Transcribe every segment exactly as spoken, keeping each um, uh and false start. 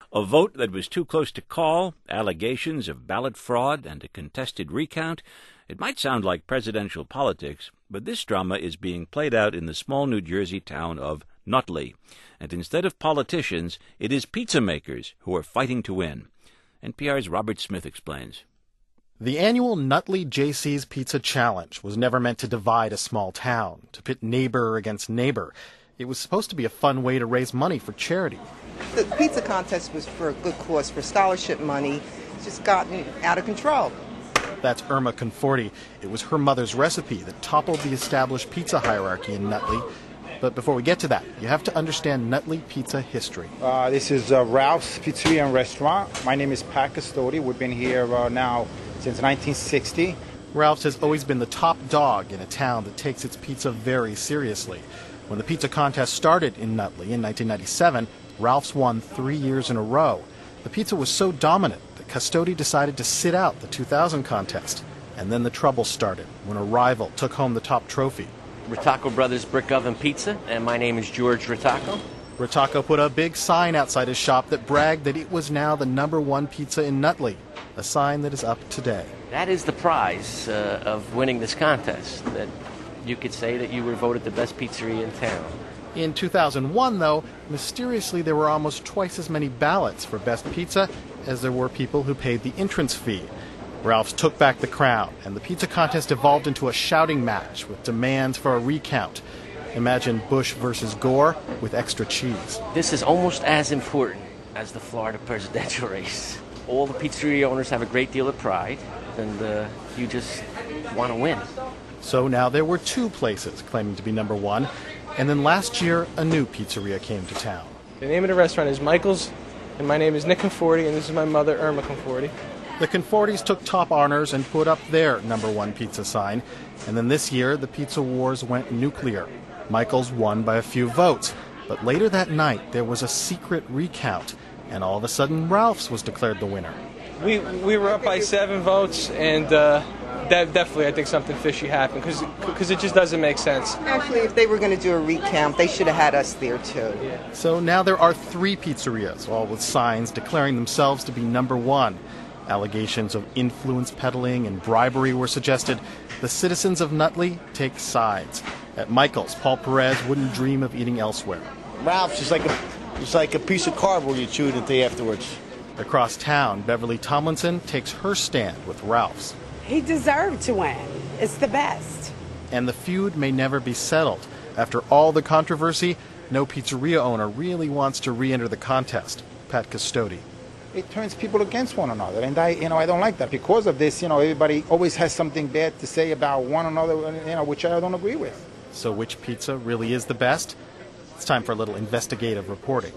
A vote that was too close to call, allegations of ballot fraud, and a contested recount. It might sound like presidential politics, but this drama is being played out in the small New Jersey town of Nutley. And instead of politicians, it is pizza makers who are fighting to win. N P R's Robert Smith explains. The annual Nutley J C's Pizza Challenge was never meant to divide a small town, to pit neighbor against neighbor. It was supposed to be a fun way to raise money for charity. The pizza contest was for a good cause, for scholarship money. It's just gotten out of control. That's Irma Conforti. It was her mother's recipe that toppled the established pizza hierarchy in Nutley. But before we get to that, you have to understand Nutley pizza history. Uh, this is uh, Ralph's Pizzeria and Restaurant. My name is Pat Custodi. We've been here uh, now since nineteen sixty. Ralph's has always been the top dog in a town that takes its pizza very seriously. When the pizza contest started in Nutley in nineteen ninety-seven, Ralph's won three years in a row. The pizza was so dominant that Custodi decided to sit out the two thousand contest. And then the trouble started when a rival took home the top trophy. Ritacco Brothers Brick Oven Pizza, and my name is George Ritacco. Ritacco put a big sign outside his shop that bragged that it was now the number one pizza in Nutley, a sign that is up today. That is the prize uh, of winning this contest, that you could say that you were voted the best pizzeria in town. In two thousand one, though, mysteriously there were almost twice as many ballots for best pizza as there were people who paid the entrance fee. Ralph's took back the crown, and the pizza contest evolved into a shouting match with demands for a recount. Imagine Bush versus Gore with extra cheese. This is almost as important as the Florida presidential race. All the pizzeria owners have a great deal of pride, and uh, you just want to win. So now there were two places claiming to be number one, and then last year a new pizzeria came to town. The name of the restaurant is Michael's, and my name is Nick Conforti, and this is my mother, Irma Conforti. The Confortis took top honors and put up their number one pizza sign. And then this year, the pizza wars went nuclear. Michael's won by a few votes. But later that night, there was a secret recount. And all of a sudden, Ralph's was declared the winner. We we were up by seven votes, and uh, that definitely, I think, something fishy happened, because it just doesn't make sense. Actually, if they were going to do a recount, they should have had us there, too. Yeah. So now there are three pizzerias, all with signs declaring themselves to be number one. Allegations of influence peddling and bribery were suggested. The citizens of Nutley take sides. At Michael's, Paul Perez wouldn't dream of eating elsewhere. Ralph's is like a, it's like a piece of cardboard you chew into afterwards. Across town, Beverly Tomlinson takes her stand with Ralph's. He deserved to win. It's the best. And the feud may never be settled. After all the controversy, no pizzeria owner really wants to re-enter the contest. Pat Custodi. It turns people against one another, and I, you know, I don't like that. Because of this, you know, everybody always has something bad to say about one another, you know, which I don't agree with. So which pizza really is the best? It's time for a little investigative reporting.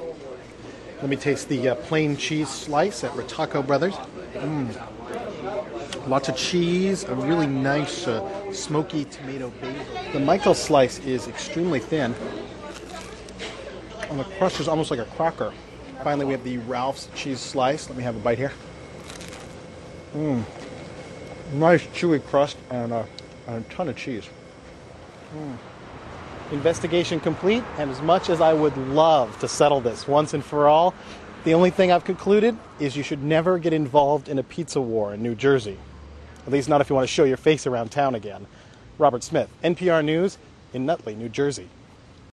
Let me taste the uh, plain cheese slice at Ritacco Brothers. Mm. Lots of cheese, a really nice uh, smoky tomato basil. The Michael's slice is extremely thin, and the crust is almost like a cracker. Finally, we have the Ralph's cheese slice. Let me have a bite here. Mmm. Nice chewy crust and, uh, and a ton of cheese. Mm. Investigation complete, and as much as I would love to settle this once and for all, the only thing I've concluded is you should never get involved in a pizza war in New Jersey. At least not if you want to show your face around town again. Robert Smith, N P R News, in Nutley, New Jersey.